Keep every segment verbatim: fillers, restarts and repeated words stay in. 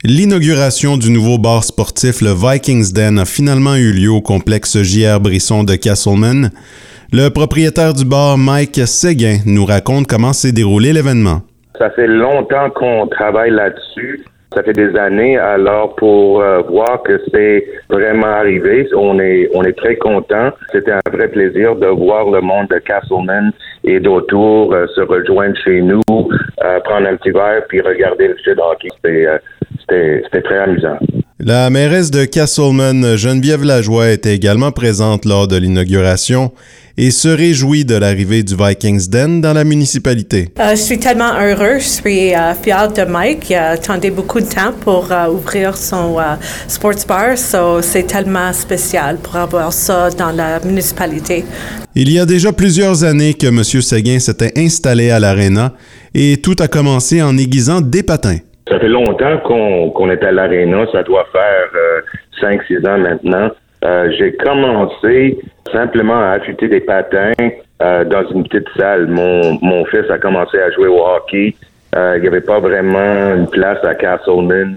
L'inauguration du nouveau bar sportif, le Vikings Den, a finalement eu lieu au complexe J R Brisson de Casselman. Le propriétaire du bar, Mike Séguin, nous raconte comment s'est déroulé l'événement. Ça fait longtemps qu'on travaille là-dessus. Ça fait des années. Alors, pour euh, voir que c'est vraiment arrivé, on est on est très content. C'était un vrai plaisir de voir le monde de Casselman et d'autour euh, se rejoindre chez nous, euh, prendre un petit verre puis regarder le jeu de hockey. C'était, euh, c'était, c'était très amusant. La mairesse de Casselman, Geneviève Lajoie, était également présente lors de l'inauguration et se réjouit de l'arrivée du Vikings Den dans la municipalité. Euh, je suis tellement heureux, je suis euh, fière de Mike. Il a attendu beaucoup de temps pour euh, ouvrir son euh, sports bar, so c'est tellement spécial pour avoir ça dans la municipalité. Il y a déjà plusieurs années que M. Séguin s'était installé à l'Arena et tout a commencé en aiguisant des patins. Ça fait longtemps qu'on, qu'on est à l'Arena, ça doit faire euh, cinq six ans maintenant. Euh, j'ai commencé simplement à affûter des patins euh, dans une petite salle. Mon, mon fils a commencé à jouer au hockey. Euh, il n'y avait pas vraiment une place à Casselman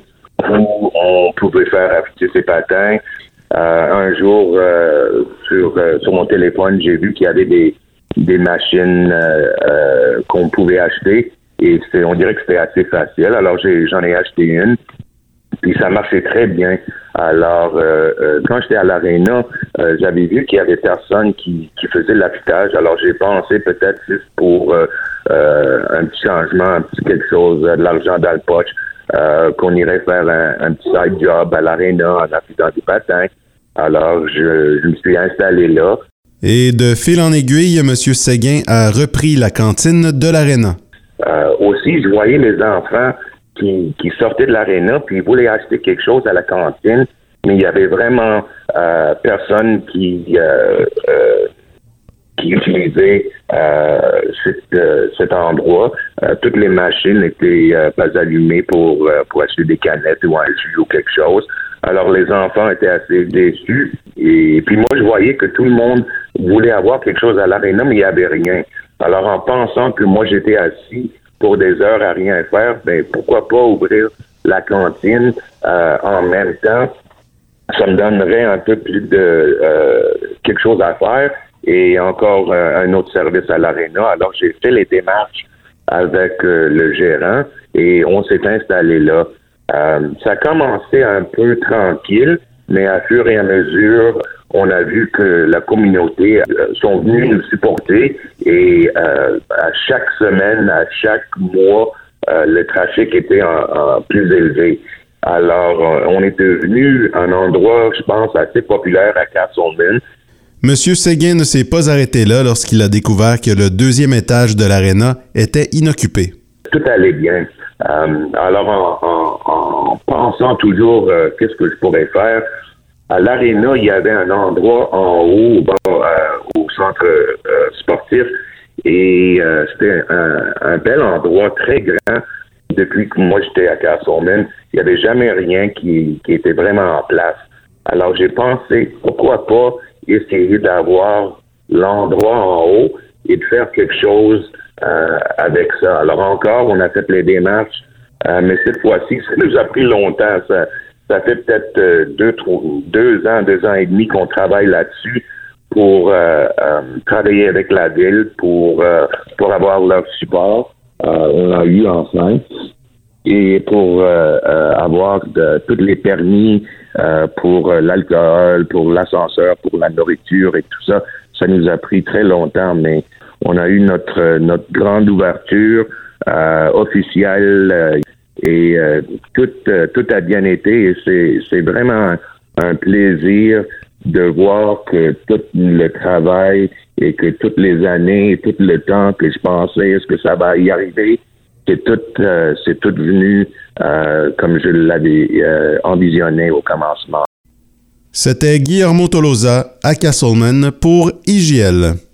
où on pouvait faire affûter ses patins. Euh, un jour, euh, sur, euh, sur mon téléphone, j'ai vu qu'il y avait des, des machines euh, euh, qu'on pouvait acheter. Et c'est, on dirait que c'était assez facile. Alors, j'ai, j'en ai acheté une. Puis ça marchait très bien. Alors, euh, euh, quand j'étais à l'Arena, euh, j'avais vu qu'il y avait personne qui, qui faisait l'affûtage. Alors, j'ai pensé peut-être juste pour euh, euh, un petit changement, un petit quelque chose, de l'argent dans le poche, euh, qu'on irait faire un, un petit side job à l'Arena en affûtant des patins. Alors, je, je me suis installé là. Et de fil en aiguille, M. Séguin a repris la cantine de l'Arena. Euh, aussi, je voyais les enfants qui, qui sortaient de l'Arena puis ils voulaient acheter quelque chose à la cantine, mais il y avait vraiment euh, personne qui euh, euh, qui utilisait euh, cet, euh, cet endroit. Euh, toutes les machines étaient euh, pas allumées pour euh, pour acheter des canettes ou un jus ou quelque chose. Alors les enfants étaient assez déçus et puis moi je voyais que tout le monde voulait avoir quelque chose à l'Arena, mais il n'y avait rien. Alors, en pensant que moi, j'étais assis pour des heures à rien faire, ben pourquoi pas ouvrir la cantine euh, en même temps? Ça me donnerait un peu plus de euh, quelque chose à faire et encore euh, un autre service à l'Arena. Alors, j'ai fait les démarches avec euh, le gérant et on s'est installé là. Euh, ça a commencé un peu tranquille, mais à fur et à mesure, on a vu que la communauté euh, sont venus nous supporter et euh, à chaque semaine, à chaque mois, euh, le trafic était en, en plus élevé. Alors, euh, on est devenu un endroit, je pense, assez populaire à Casselman. M. Séguin ne s'est pas arrêté là lorsqu'il a découvert que le deuxième étage de l'Arena était inoccupé. Tout allait bien. Euh, alors, en, en, en pensant toujours euh, qu'est-ce que je pourrais faire, à l'Arena, il y avait un endroit en haut, bon, euh, au centre euh, sportif, et euh, c'était un, un bel endroit très grand. Depuis que moi j'étais à Casselman, il n'y avait jamais rien qui, qui était vraiment en place. Alors j'ai pensé, pourquoi pas essayer d'avoir l'endroit en haut et de faire quelque chose euh, avec ça. Alors encore, on a fait les démarches, euh, mais cette fois-ci, ça nous a pris longtemps. Ça, Ça fait peut-être euh, deux, trois, deux ans, deux ans et demi qu'on travaille là-dessus pour euh, euh, travailler avec la ville, pour euh, pour avoir leur support. Euh, on l'a eu enfin. Et pour euh, euh, avoir de, tous les permis euh, pour euh, l'alcool, pour l'ascenseur, pour la nourriture et tout ça, ça nous a pris très longtemps, mais on a eu notre notre grande ouverture euh, officielle. Euh, Et euh, tout, euh, tout a bien été et c'est, c'est vraiment un plaisir de voir que tout le travail et que toutes les années, tout le temps que je pensais est-ce que ça va y arriver, c'est tout, euh, c'est tout venu euh, comme je l'avais euh, envisionné au commencement. C'était Guillermo Tolosa à Casselman pour I J L.